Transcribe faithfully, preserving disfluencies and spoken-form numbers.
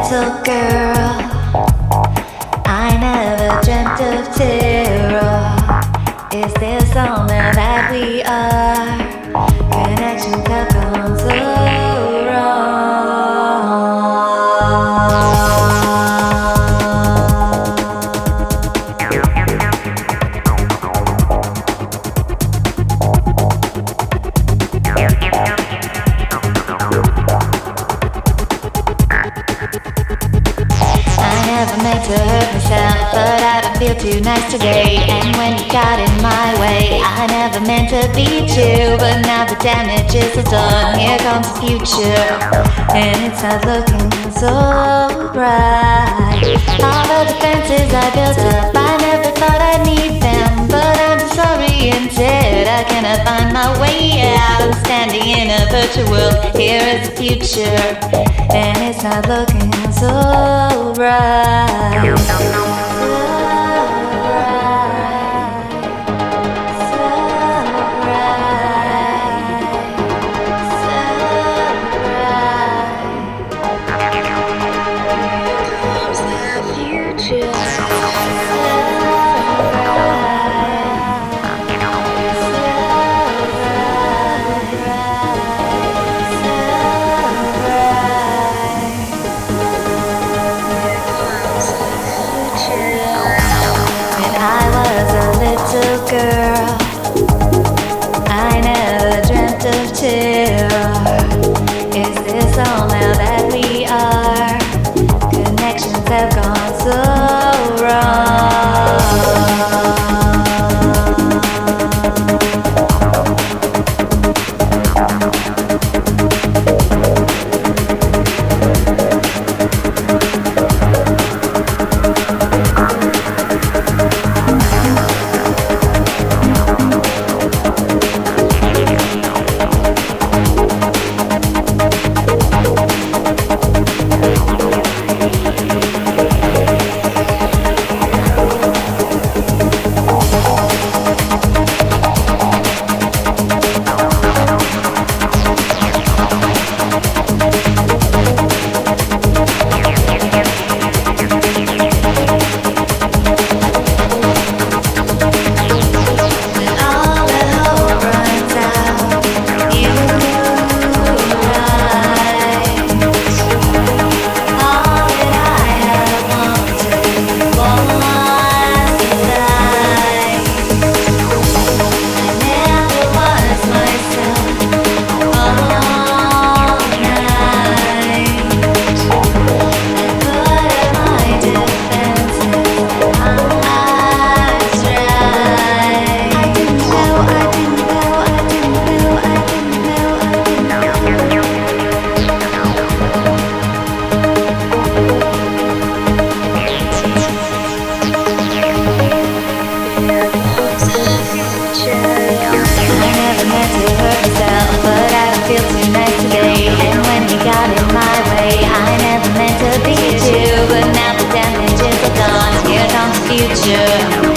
little girl. I never dreamt of terror. Is this all now that we are? Connections have gone so to hurt myself, but I don't feel too nice today. And when you got in my way, I never meant to beat you, but now the damage is all done. Here comes the future, and it's not looking so bright. All the defenses I built up, I never thought I'd need them, but I'm sorry instead. I cannot find my way out. I'm standing in a virtual world. Here is the future, and it's not looking so bright. So bright, so bright, so bright. Here comes the future. Girl, I never dreamt of terror. Is this all now that we are? Connections have gone so wrong. But now the damage is all done. Here comes the future.